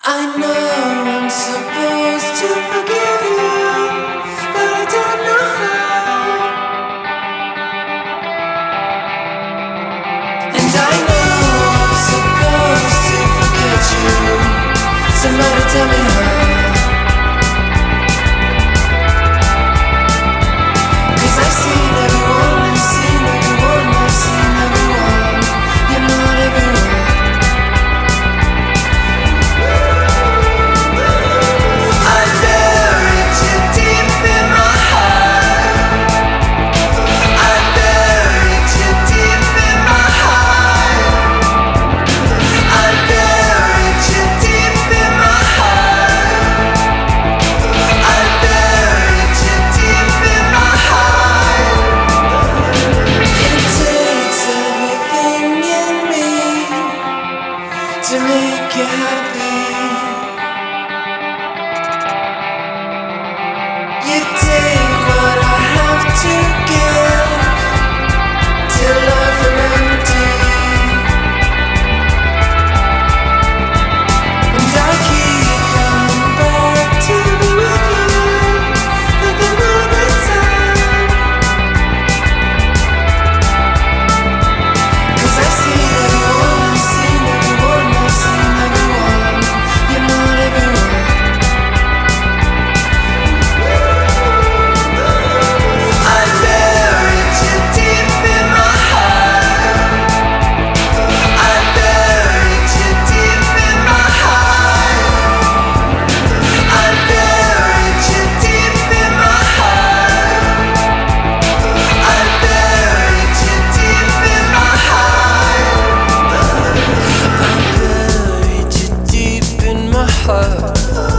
I know I'm supposed to forgive you, but I don't know how. And I know I'm supposed to forget you. Somebody tell me how. 'Cause I've seen everyone, I've seen everyone, I've seen everyone. You're not everyone. To make you happy, you take what I have to give till I feel empty, and I keep coming back to be with you like another time. 'Cause I've seen everyone, I've seen everyone, I've seen everyone. You're not everyone. I buried you deep in my heart. I buried you deep in my heart. I buried you deep in my heart. I buried you deep in my heart. I buried you deep in my heart.